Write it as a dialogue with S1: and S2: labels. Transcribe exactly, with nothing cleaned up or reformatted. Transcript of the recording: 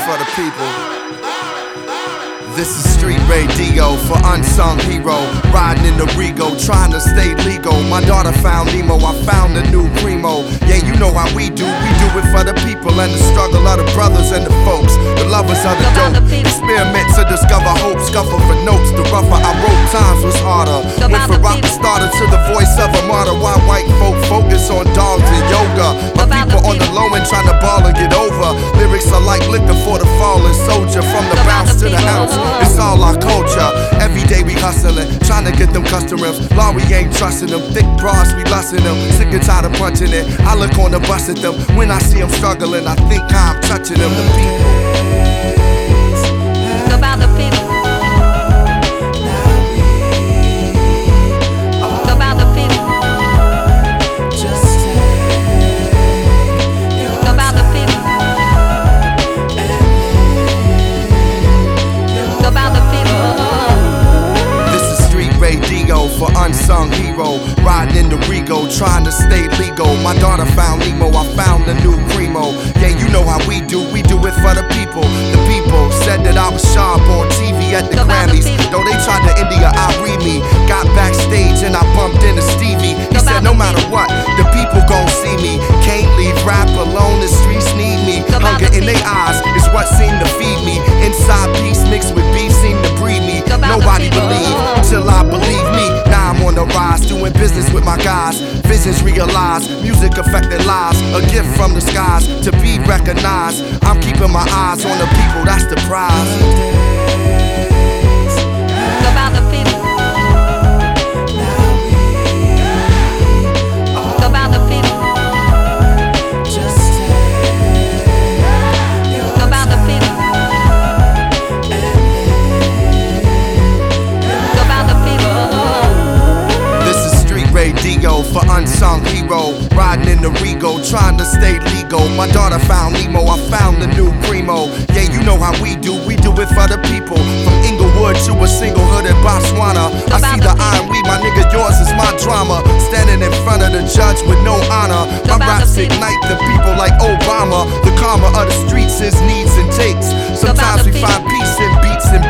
S1: for the people. This is street radio for unsung hero. Riding in the Rego, trying to stay legal. My daughter found Nemo, I found a new primo. Yeah, you know how we do, we do it for the people and the struggle of the brothers and the folks, the lovers of the dope. Experiment to discover hope, scuffle for notes. The rougher I wrote, times was harder. Went from rock starter to the voice of a martyr. Why white folk focus on dogs and yoga? My people on the low end trying to ball and get over. Lyrics are like liquor for the fallen soldier. From the bounce to the ounce, it's all our culture. Every day we hustling, trying to get them customers. Law, we ain't trusting them. Thick bras, we lusting them. Sick and tired of punching it. I look on the bus at them. When I see them struggling, I think I'm touching them. The people.
S2: About the people. About the people. About the people. About the people.
S1: This is street radio for unsung hero. Riding in the Rego, trying to stay legal. My daughter found Nemo, I found a new primo. Yeah, you know how we do, we do it for the people. The people said that I was sharp on T V at the Grammys. Though they tried to India, I read me. Got backstage and I bumped into Stevie. He said no matter what, the people gon' see me. Can't leave rap alone, the streets need me. Hunger in their eyes is what seemed to feed me. Inside peace mixed with beef seemed to breed me. Nobody believed till I believe me. Now I'm on the rise, doing business with my guys. Visions realized, music affected lives. A gift from the skies to be recognized. I'm keeping my eyes on the people, that's the prize.
S2: About the people. About the people. About the people. About the people.
S1: This is street radio for unsung hero. Riding in the Rego, trying to stay legal. My daughter found Nemo, I found the new primo. Yeah, you know how we do, we do it for the people. From Inglewood to a single hood in Botswana. I see the iron weed, my nigga, yours is my drama. Standing in front of the judge with no honor. My raps ignite the people like Obama. The karma of the streets is needs and takes. Sometimes we find peace in beats and